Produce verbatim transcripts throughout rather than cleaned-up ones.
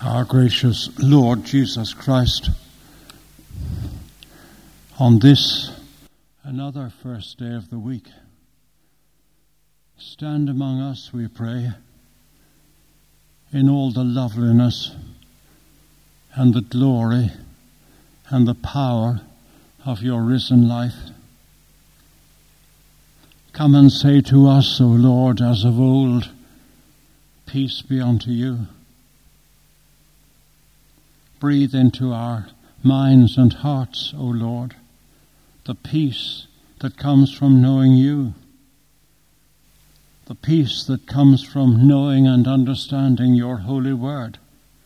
Our gracious Lord Jesus Christ, on this, another first day of the week, stand among us, we pray, in all the loveliness and the glory and the power of your risen life. Come and say to us, O Lord, as of old, peace be unto you. Breathe into our minds and hearts, O Lord, the peace that comes from knowing you, the peace that comes from knowing and understanding your holy word.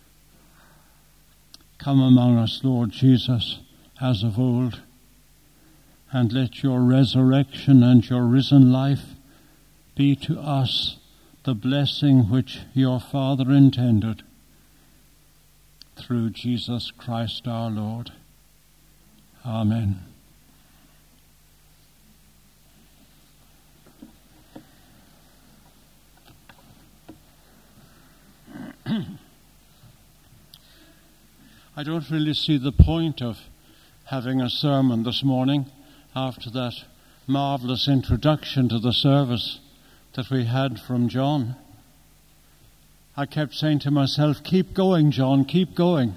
Come among us, Lord Jesus, as of old, and let your resurrection and your risen life be to us the blessing which your Father intended. Through Jesus Christ our Lord. Amen. I don't really see the point of having a sermon this morning after that marvelous introduction to the service that we had from John. I kept saying to myself, keep going, John, keep going.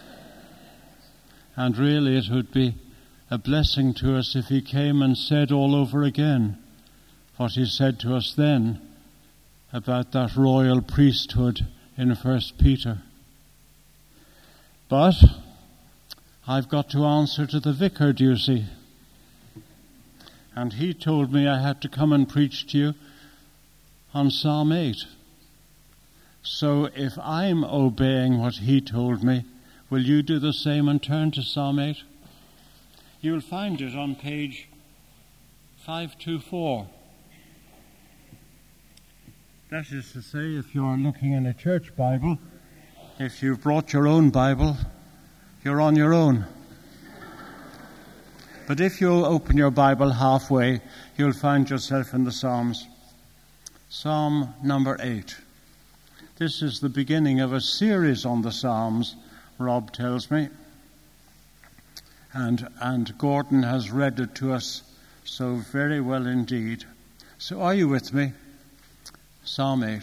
And really it would be a blessing to us if he came and said all over again what he said to us then about that royal priesthood in First Peter. But I've got to answer to the vicar, do you see? And he told me I had to come and preach to you on Psalm eight. So if I'm obeying what he told me, will you do the same and turn to Psalm eight? You'll find it on page five twenty-four. That is to say, if you're looking in a church Bible, if you've brought your own Bible, you're on your own. But if you'll open your Bible halfway, you'll find yourself in the Psalms. Psalm number eight. This is the beginning of a series on the Psalms, Rob tells me. And, and Gordon has read it to us so very well indeed. So are you with me? Psalm eight.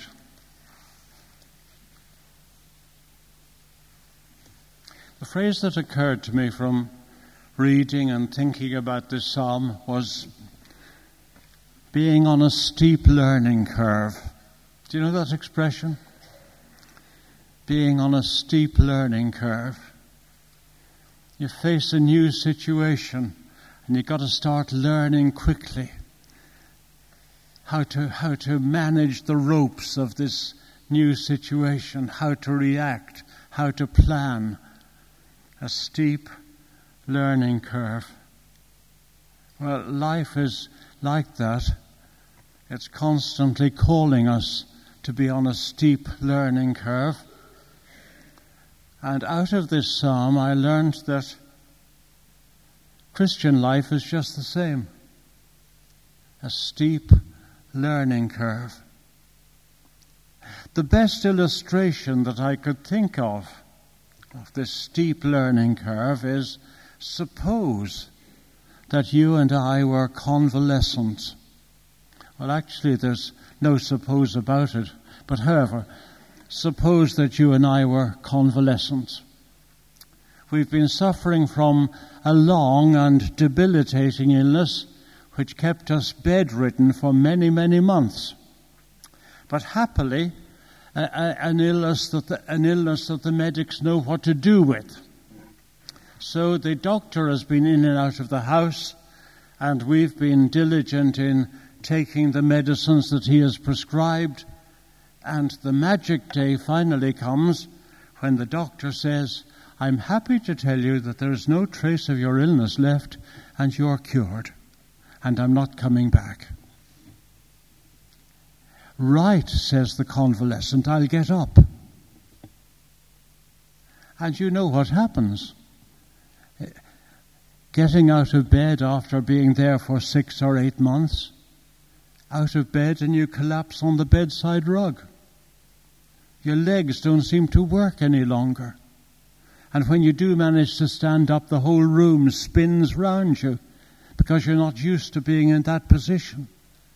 The phrase that occurred to me from reading and thinking about this psalm was being on a steep learning curve. Do you know that expression? Being on a steep learning curve. You face a new situation and you've got to start learning quickly how to how to manage the ropes of this new situation, how to react, how to plan. A steep learning curve. Well, life is like that. It's constantly calling us to be on a steep learning curve. And out of this psalm, I learned that Christian life is just the same. A steep learning curve. The best illustration that I could think of of this steep learning curve is, suppose that you and I were convalescent. Well, actually, there's no suppose about it. But however, suppose that you and I were convalescent. We've been suffering from a long and debilitating illness which kept us bedridden for many, many months. But happily, a, a, an illness that the, an illness that the medics know what to do with. So the doctor has been in and out of the house, and we've been diligent in taking the medicines that he has prescribed. And the magic day finally comes when the doctor says, I'm happy to tell you that there is no trace of your illness left and you're cured, and I'm not coming back. Right, says the convalescent, I'll get up. And you know what happens. Getting out of bed after being there for six or eight months, out of bed and you collapse on the bedside rug. Your legs don't seem to work any longer. And when you do manage to stand up, the whole room spins round you because you're not used to being in that position.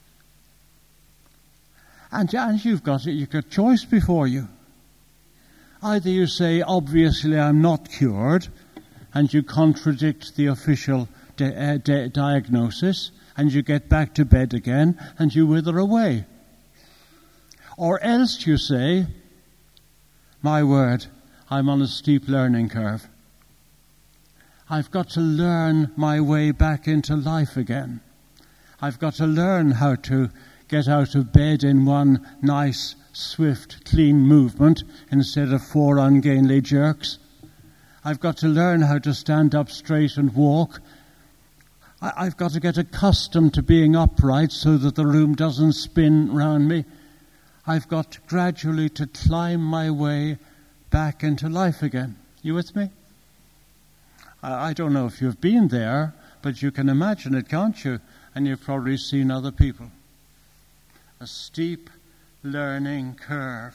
And, and you've got you've got choice before you. Either you say, obviously I'm not cured, and you contradict the official di- uh, di- diagnosis, and you get back to bed again, and you wither away. Or else you say, my word, I'm on a steep learning curve. I've got to learn my way back into life again. I've got to learn how to get out of bed in one nice, swift, clean movement instead of four ungainly jerks. I've got to learn how to stand up straight and walk. I- I've got to get accustomed to being upright so that the room doesn't spin round me. I've got gradually to climb my way back into life again. You with me? I, I don't know if you've been there, but you can imagine it, can't you? And you've probably seen other people. A steep learning curve.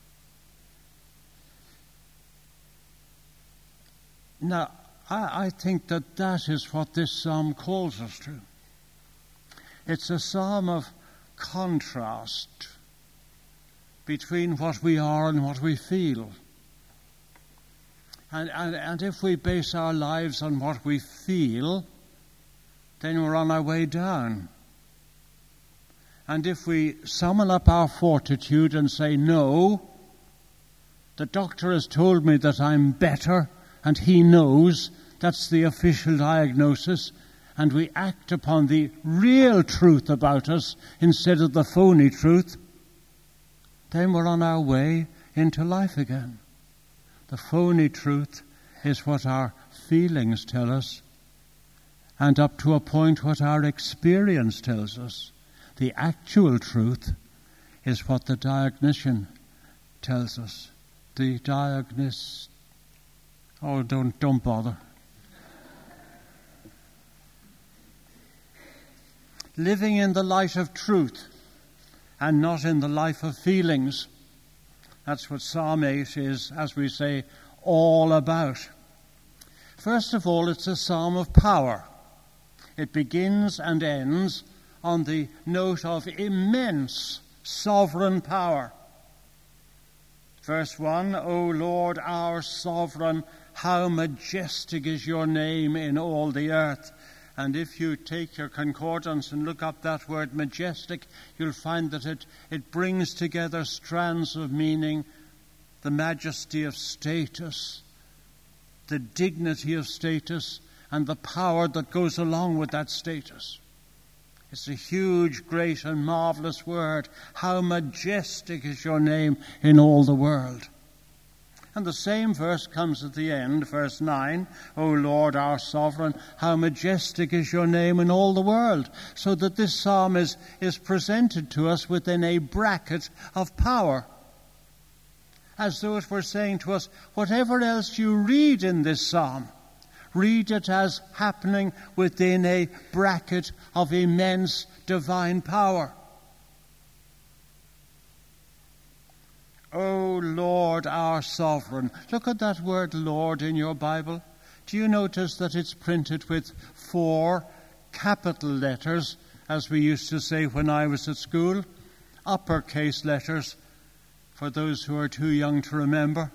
Now, I, I think that that is what this psalm calls us to. It's a psalm of contrast between what we are and what we feel. And, and, and if we base our lives on what we feel, then we're on our way down. And if we summon up our fortitude and say, no, the doctor has told me that I'm better, and he knows that's the official diagnosis, and we act upon the real truth about us instead of the phony truth, then we're on our way into life again. The phony truth is what our feelings tell us, and up to a point what our experience tells us. The actual truth is what the diagnostician tells us. The diagnist... Oh, don't, don't bother. Living in the light of truth and not in the life of feelings. That's what Psalm eight is, as we say, all about. First of all, it's a psalm of power. It begins and ends on the note of immense sovereign power. Verse one, O Lord, our sovereign, how majestic is your name in all the earth. And if you take your concordance and look up that word majestic, you'll find that it, it brings together strands of meaning, the majesty of status, the dignity of status, and the power that goes along with that status. It's a huge, great, and marvelous word. How majestic is your name in all the world. And the same verse comes at the end, verse nine, O Lord, our sovereign, how majestic is your name in all the world. So that this psalm is, is presented to us within a bracket of power. As though it were saying to us, whatever else you read in this psalm, read it as happening within a bracket of immense divine power. O Lord, our sovereign. Look at that word Lord in your Bible. Do you notice that it's printed with four capital letters, as we used to say when I was at school? Uppercase letters, for those who are too young to remember.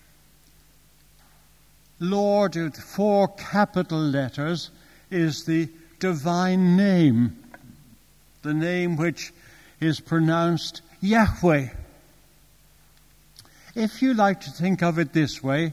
Lord, with four capital letters, is the divine name, the name which is pronounced Yahweh. If you like to think of it this way,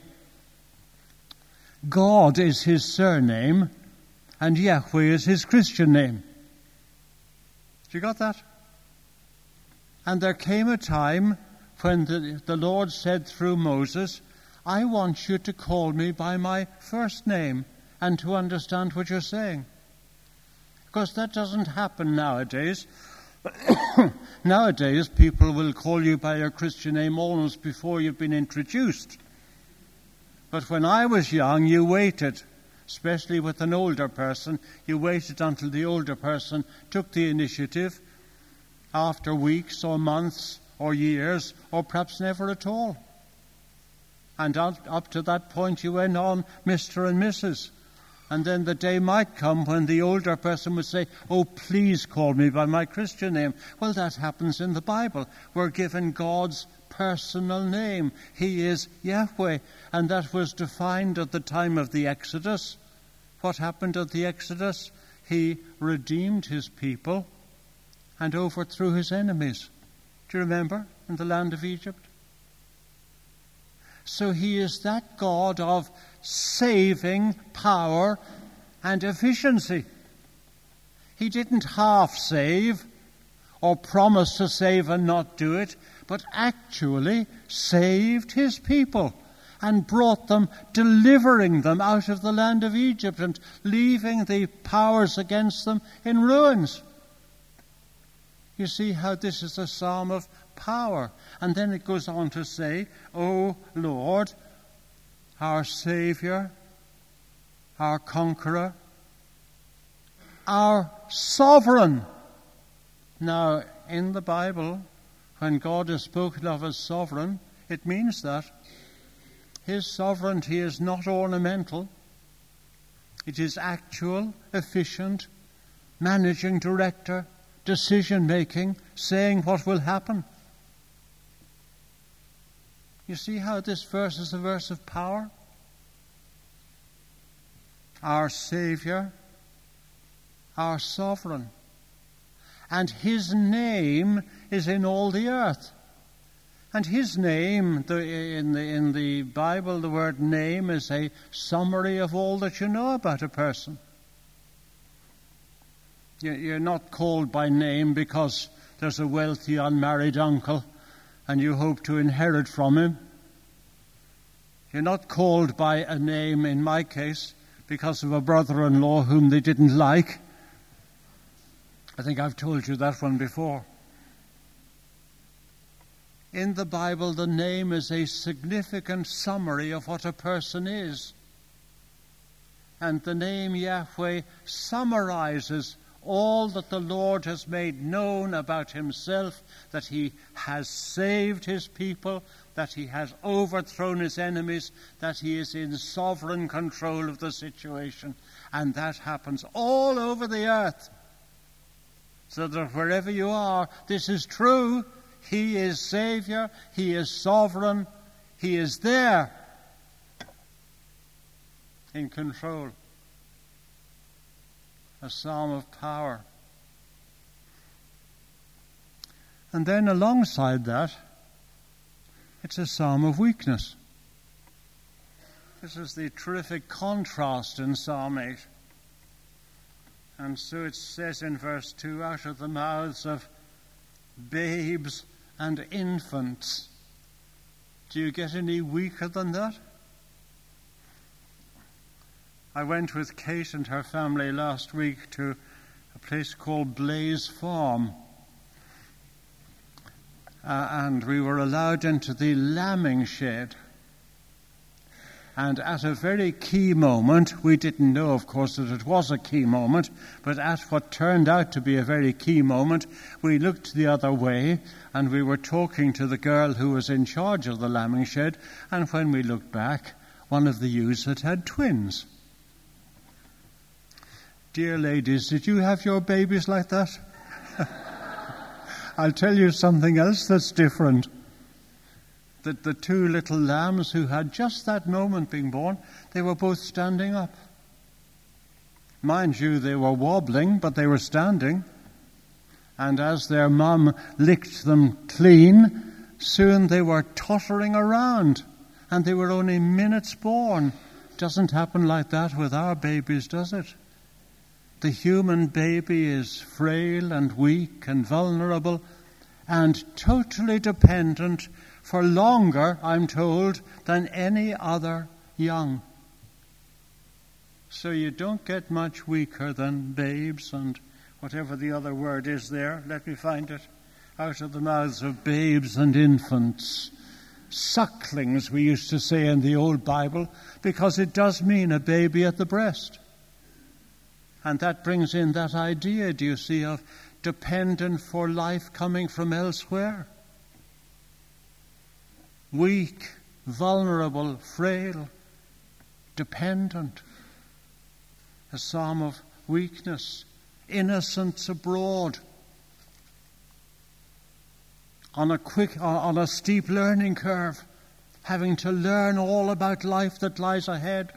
God is his surname and Yahweh is his Christian name. You got that? And there came a time when the, the Lord said through Moses, I want you to call me by my first name and to understand what you're saying. Because that doesn't happen nowadays. Nowadays, people will call you by your Christian name almost before you've been introduced. But when I was young, you waited, especially with an older person. You waited until the older person took the initiative after weeks or months or years, or perhaps never at all. And up, up to that point you went on Mister and Missus And then the day might come when the older person would say, "Oh, please call me by my Christian name." Well, that happens in the Bible. We're given God's personal name. He is Yahweh. And that was defined at the time of the Exodus. What happened at the Exodus? He redeemed his people and overthrew his enemies. Do you remember? In the land of Egypt. So he is that God of saving power and efficiency. He didn't half save or promise to save and not do it, but actually saved his people and brought them, delivering them out of the land of Egypt and leaving the powers against them in ruins. You see how this is a psalm of power. And then it goes on to say, "O Lord, our Savior, our Conqueror, our Sovereign." Now, in the Bible, when God is spoken of as sovereign, it means that his sovereignty is not ornamental. It is actual, efficient, managing director, decision-making, saying what will happen. You see how this verse is a verse of power? Our Savior, our Sovereign. And his name is in all the earth. And his name, the, in, the, in the Bible, the word name is a summary of all that you know about a person. You're not called by name because there's a wealthy unmarried uncle and you hope to inherit from him. You're not called by a name, in my case, because of a brother-in-law whom they didn't like. I think I've told you that one before. In the Bible, the name is a significant summary of what a person is. And the name Yahweh summarizes all that the Lord has made known about himself, that he has saved his people, that he has overthrown his enemies, that he is in sovereign control of the situation. And that happens all over the earth. So that wherever you are, this is true. He is Savior. He is sovereign. He is there in control. A psalm of power. And then alongside that, it's a psalm of weakness. This is the terrific contrast in Psalm eight. And so it says in verse two, "Out of the mouths of babes and infants." Do you get any weaker than that? I went with Kate and her family last week to a place called Blaze Farm. Uh, and we were allowed into the lambing shed. And at a very key moment, we didn't know, of course, that it was a key moment, but at what turned out to be a very key moment, we looked the other way and we were talking to the girl who was in charge of the lambing shed, and when we looked back, one of the ewes had had twins. Dear ladies, did you have your babies like that? I'll tell you something else that's different. That the two little lambs who had just that moment being born, they were both standing up. Mind you, they were wobbling, but they were standing. And as their mum licked them clean, soon they were tottering around. And they were only minutes born. Doesn't happen like that with our babies, does it? The human baby is frail and weak and vulnerable and totally dependent for longer, I'm told, than any other young. So you don't get much weaker than babes and whatever the other word is there. Let me find it. Out of the mouths of babes and infants. Sucklings, we used to say in the old Bible, because it does mean a baby at the breast. And that brings in that idea, do you see, of dependent for life coming from elsewhere. weak, vulnerable, frail, dependent. A psalm of weakness, innocence abroad, on a quick, on a steep learning curve, having to learn all about life that lies ahead.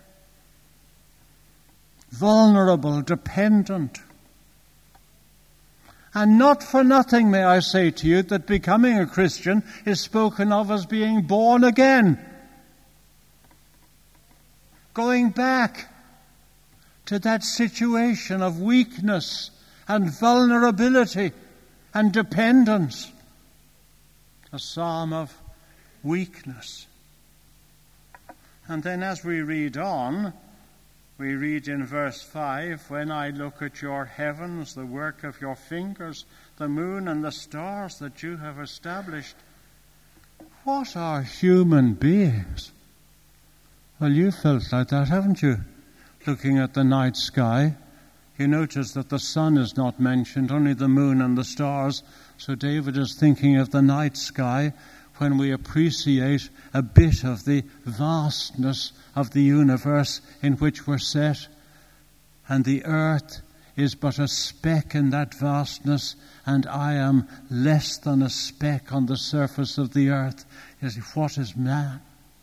Vulnerable, dependent. And not for nothing, may I say to you, that becoming a Christian is spoken of as being born again. Going back to that situation of weakness and vulnerability and dependence. A psalm of weakness. And then as we read on, we read in verse five, when I look at your heavens, the work of your fingers, the moon and the stars that you have established, what are human beings? Well, you felt like that, haven't you? Looking at the night sky, you notice that the sun is not mentioned, only the moon and the stars. So David is thinking of the night sky when we appreciate a bit of the vastness of the universe in which we're set. And the earth is but a speck in that vastness, and I am less than a speck on the surface of the earth. You see, what is man?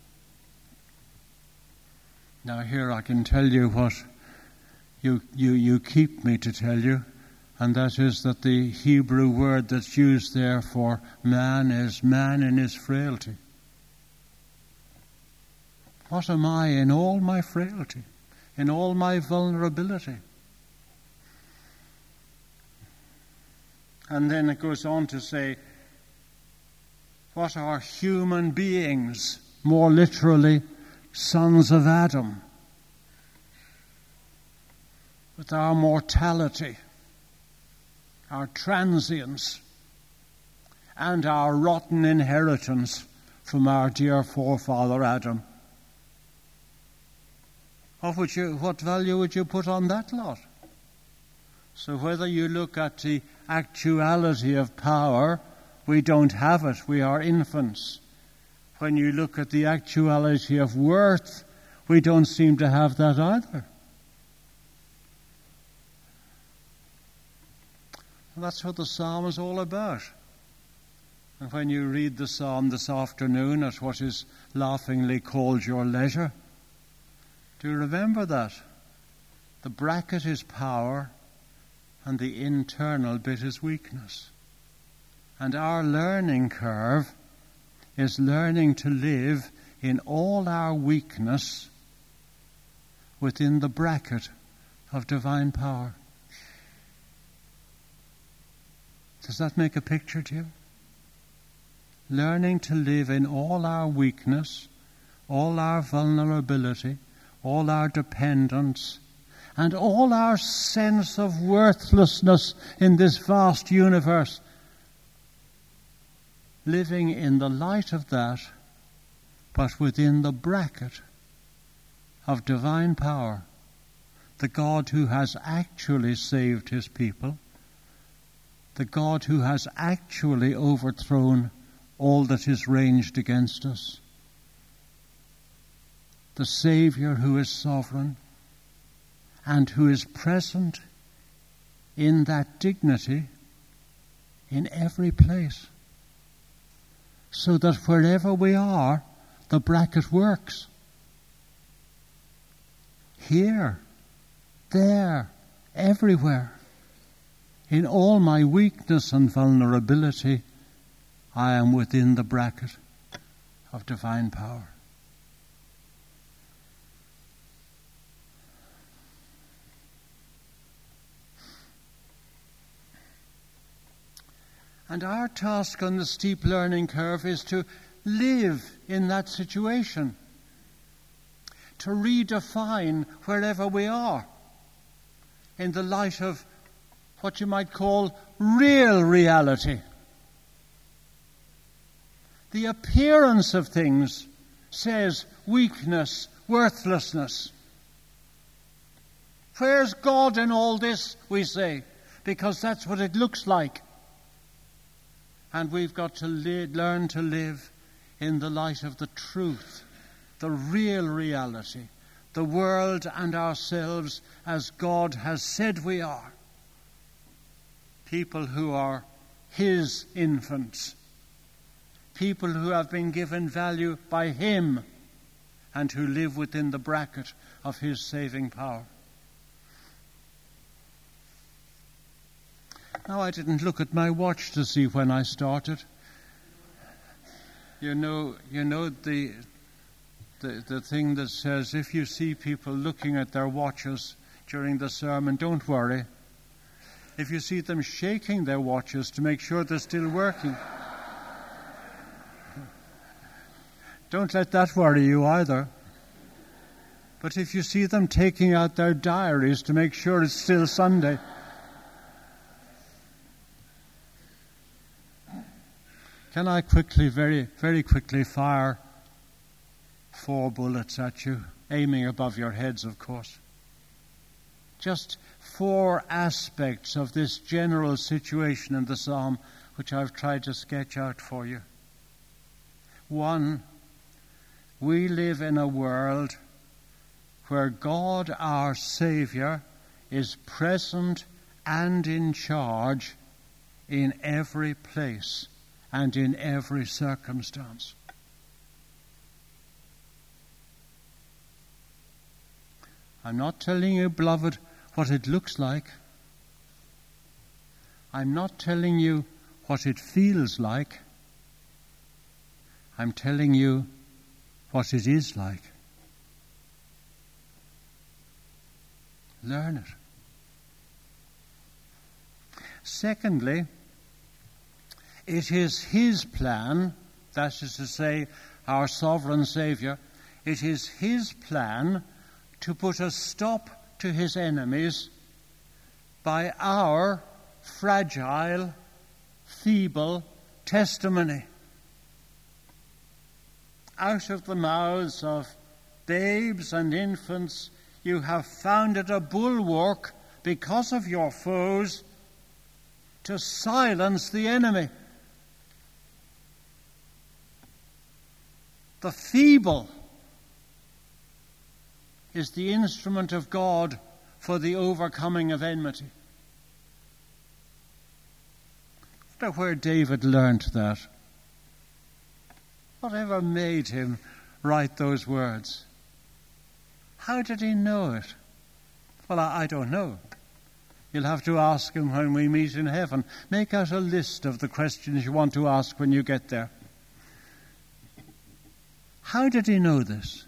Now here I can tell you what you, you, you keep me to tell you, and that is that the Hebrew word that's used there for man is man in his frailty. What am I in all my frailty, in all my vulnerability? And then it goes on to say, what are human beings? More literally, sons of Adam. With our mortality, our transience, and our rotten inheritance from our dear forefather Adam. What would you, what value would you put on that lot? So whether you look at the actuality of power, we don't have it, we are infants. When you look at the actuality of worth, we don't seem to have that either. And that's what the psalm is all about. And when you read the psalm this afternoon at what is laughingly called your leisure, do you remember that? The bracket is power and the internal bit is weakness. And our learning curve is learning to live in all our weakness within the bracket of divine power. Does that make a picture to you? Learning to live in all our weakness, all our vulnerability, all our dependence, and all our sense of worthlessness in this vast universe. Living in the light of that, but within the bracket of divine power, the God who has actually saved his people, the God who has actually overthrown all that is ranged against us, the Saviour who is sovereign and who is present in that dignity in every place, so that wherever we are, the bracket works. Here, there, everywhere. In all my weakness and vulnerability, I am within the bracket of divine power. And our task on the steep learning curve is to live in that situation, to redefine wherever we are in the light of what you might call real reality. The appearance of things says weakness, worthlessness. Where's God in all this, we say, because that's what it looks like. And we've got to li- learn to live in the light of the truth, the real reality, the world and ourselves as God has said we are. People who are his infants, people who have been given value by him and who live within the bracket of his saving power. Now, I didn't look at my watch to see when I started. You know, you know the, the the thing that says if you see people looking at their watches during the sermon, don't worry. If you see them shaking their watches to make sure they're still working, don't let that worry you either. But if you see them taking out their diaries to make sure it's still Sunday, can I quickly, very, very quickly fire four bullets at you, aiming above your heads, of course? Just four aspects of this general situation in the psalm, which I've tried to sketch out for you. One, we live in a world where God, our Savior, is present and in charge in every place and in every circumstance. I'm not telling you, beloved, what it looks like. I'm not telling you what it feels like. I'm telling you what it is like. Learn it. Secondly, it is his plan, that is to say, our sovereign Saviour, it is his plan to put a stop to his enemies by our fragile, feeble testimony. Out of the mouths of babes and infants, you have founded a bulwark because of your foes to silence the enemy. The feeble is the instrument of God for the overcoming of enmity. I wonder where David learned that. Whatever made him write those words? How did he know it? Well, I, I don't know. You'll have to ask him when we meet in heaven. Make out a list of the questions you want to ask when you get there. How did he know this?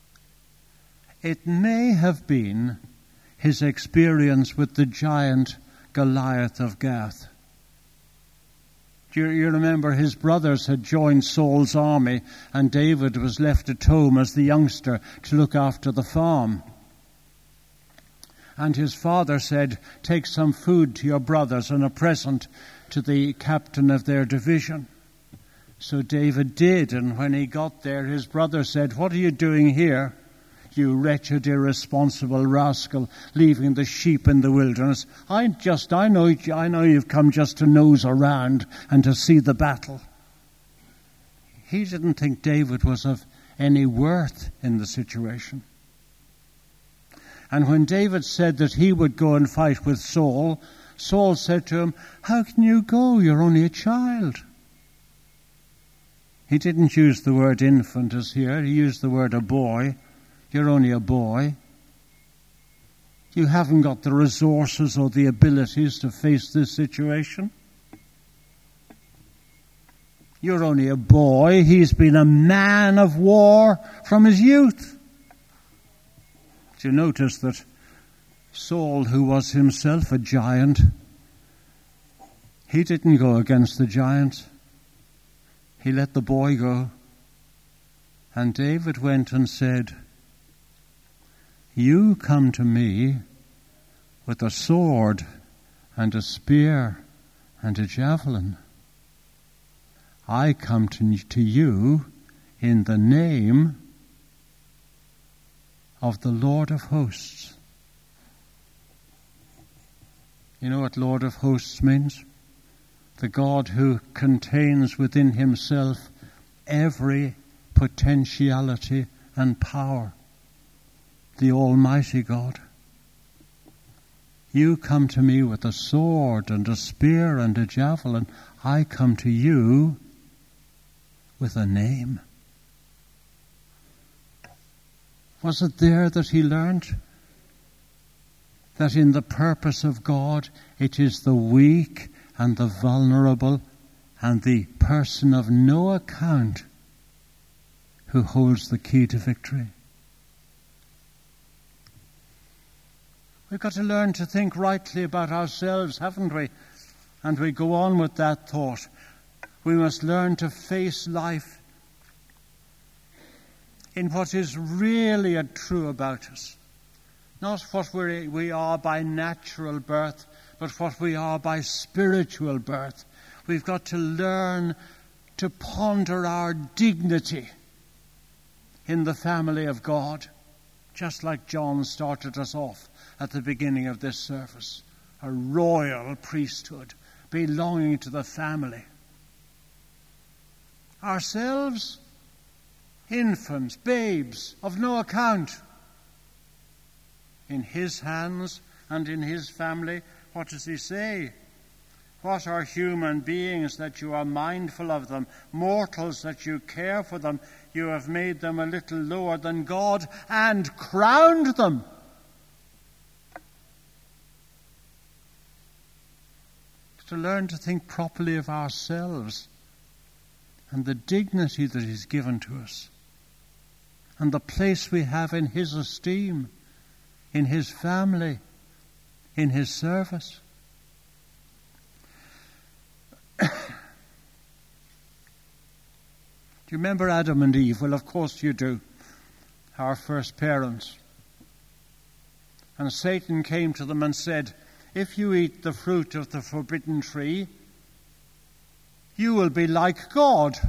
It may have been his experience with the giant Goliath of Gath. Do you, you remember his brothers had joined Saul's army and David was left at home as the youngster to look after the farm. And his father said, take some food to your brothers and a present to the captain of their division. So David did, and when he got there, his brother said, what are you doing here, you wretched, irresponsible rascal, leaving the sheep in the wilderness? I just, I know, I know you've come just to nose around and to see the battle. He didn't think David was of any worth in the situation. And when David said that he would go and fight with Saul, Saul said to him, how can you go? You're only a child. He didn't use the word infant as here. He used the word a boy. You're only a boy. You haven't got the resources or the abilities to face this situation. You're only a boy. He's been a man of war from his youth. Do you notice that Saul, who was himself a giant, he didn't go against the giant. He let the boy go. And David went and said, you come to me with a sword and a spear and a javelin. I come to, to you in the name of the Lord of hosts. You know what Lord of hosts means? The God who contains within himself every potentiality and power, the Almighty God. You come to me with a sword and a spear and a javelin. I come to you with a name. Was it there that he learned that in the purpose of God, it is the weak and the vulnerable and the person of no account who holds the key to victory? We've got to learn to think rightly about ourselves, haven't we? And we go on with that thought. We must learn to face life in what is really a true about us. Not what we're, we are by natural birth, but what we are by spiritual birth. We've got to learn to ponder our dignity in the family of God, just like John started us off at the beginning of this service. A royal priesthood belonging to the family. Ourselves, infants, babes, of no account. In his hands and in his family, what does he say? What are human beings that you are mindful of them, mortals that you care for them? You have made them a little lower than God and crowned them. To learn to think properly of ourselves and the dignity that is given to us and the place we have in his esteem, in his family, in his service. Do you remember Adam and Eve? Well, of course you do. Our first parents. And Satan came to them and said, if you eat the fruit of the forbidden tree, you will be like God.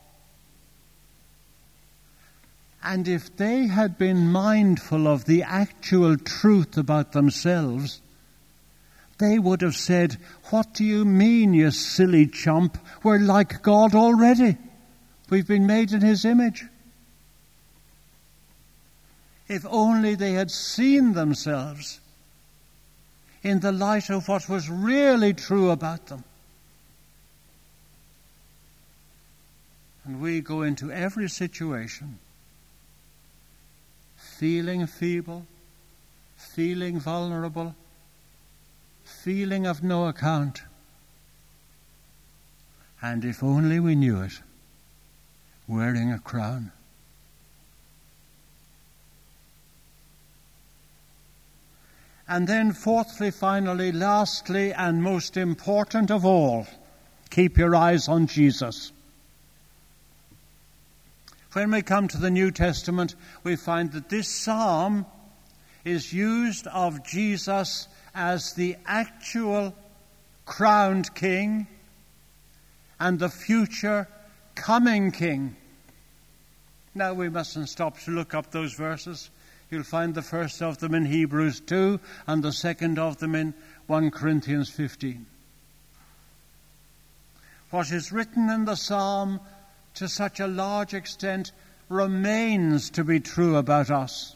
And if they had been mindful of the actual truth about themselves, they would have said, what do you mean, you silly chump? We're like God already. We've been made in his image. If only they had seen themselves in the light of what was really true about them. And we go into every situation feeling feeble, feeling vulnerable, feeling of no account. And if only we knew it, wearing a crown. And then fourthly, finally, lastly, and most important of all, keep your eyes on Jesus. When we come to the New Testament, we find that this psalm is used of Jesus as the actual crowned king and the future coming king. Now we mustn't stop to look up those verses. You'll find the first of them in Hebrews two and the second of them in First Corinthians fifteen. What is written in the psalm to such a large extent remains to be true about us.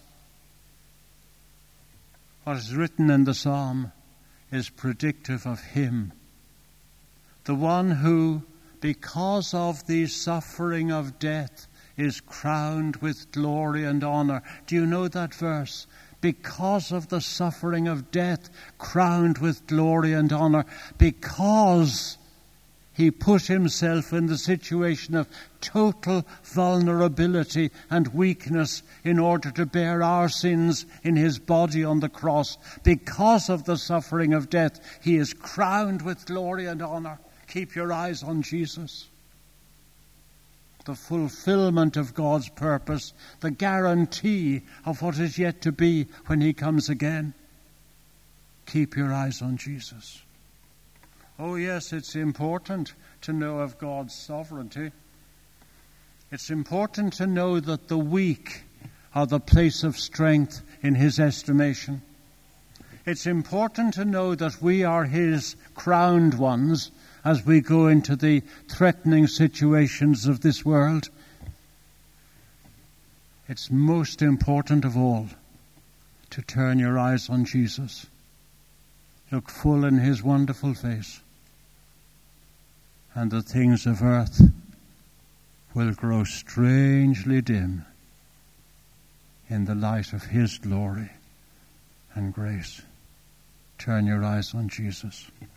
What is written in the psalm is predictive of him, the one who, because of the suffering of death, is crowned with glory and honor. Do you know that verse? Because of the suffering of death, crowned with glory and honor, because he put himself in the situation of total vulnerability and weakness in order to bear our sins in his body on the cross. Because of the suffering of death, he is crowned with glory and honor. Keep your eyes on Jesus. The fulfillment of God's purpose, the guarantee of what is yet to be when he comes again. Keep your eyes on Jesus. Oh yes, it's important to know of God's sovereignty. It's important to know that the weak are the place of strength in his estimation. It's important to know that we are his crowned ones as we go into the threatening situations of this world, it's most important of all to turn your eyes on Jesus. Look full in his wonderful face, and the things of earth will grow strangely dim in the light of his glory and grace. Turn your eyes on Jesus.